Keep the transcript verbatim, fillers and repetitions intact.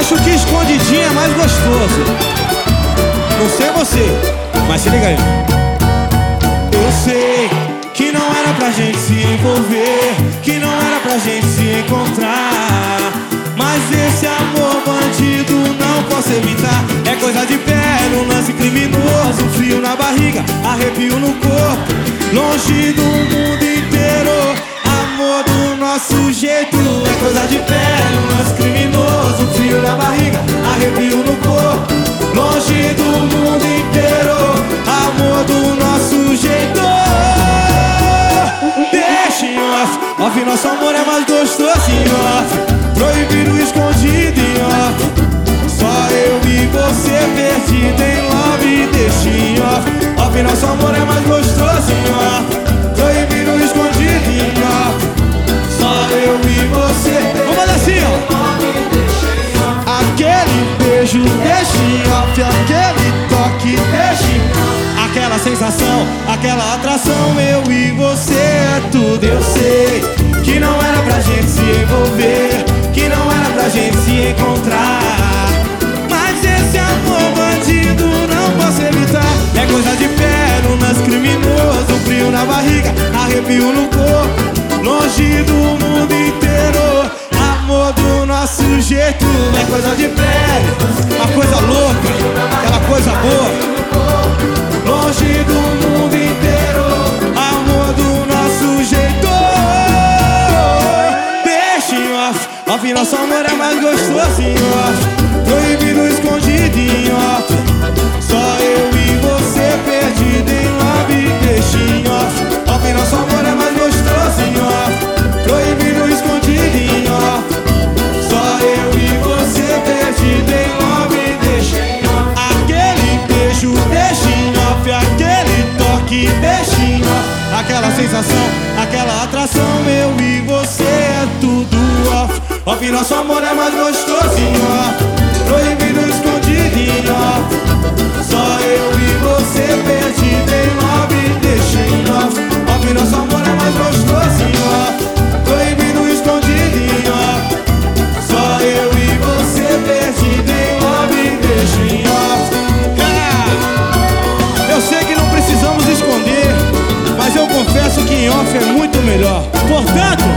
acho que escondidinho é mais gostoso. Não sei você, mas se liga aí. Eu sei que não era pra gente se envolver, que não era pra gente se encontrar, mas esse amor bandido não posso evitar. É coisa de pé, um lance criminoso, frio na barriga, arrepio no corpo, longe do mundo inteiro. Amor do nosso jeito. É coisa de pé, um lance criminoso, frio na barriga, arrepio no corpo, longe do mundo inteiro. Amor do nosso jeito. Deixa em off, off, nosso amor é mais gostoso em off, proibido, escondido em off, só eu e você perdido em love. Deixa em off, off, nosso amor é mais gostoso em off, proibido, escondido em off, só eu e você. Vamos fazer assim, ó. Aquele beijo, deixa em off, aquele toque, deixa em off, aquela sensação, aquela atração, eu e você é tudo. Eu sei que não era pra gente se envolver, que não era pra gente se encontrar, mas esse amor bandido não posso evitar. É coisa de pé, um lance criminoso, frio na barriga, arrepio no corpo, longe do mundo inteiro. Amor do nosso jeito. É coisa de pé, uma coisa louca, aquela coisa boa, longe do mundo inteiro. Amor do nosso jeito. Deixa em off, off, nosso amor é mais gostoso em off, proibido, escondido em off, só eu e você perdido em love. Deixa em off, off, nosso amor é mais gostoso em off, proibido, escondido em off, só eu e você perdido em love. Deixa em off, aquele beijo, deixa em off, aquele toque, deixa em off, aquela sensação, aquela atração, eu e você é tudo off. Off, nosso amor é mais gostoso em off, proibido, escondido em off, só eu e você perdido em love. Deixa em off, off, nosso amor é mais gostoso em off, proibido, escondido em off, só eu e você perdido em love. Deixa em off. Ah, eu sei que não precisamos esconder, mas eu confesso que em off é muito melhor. Portanto,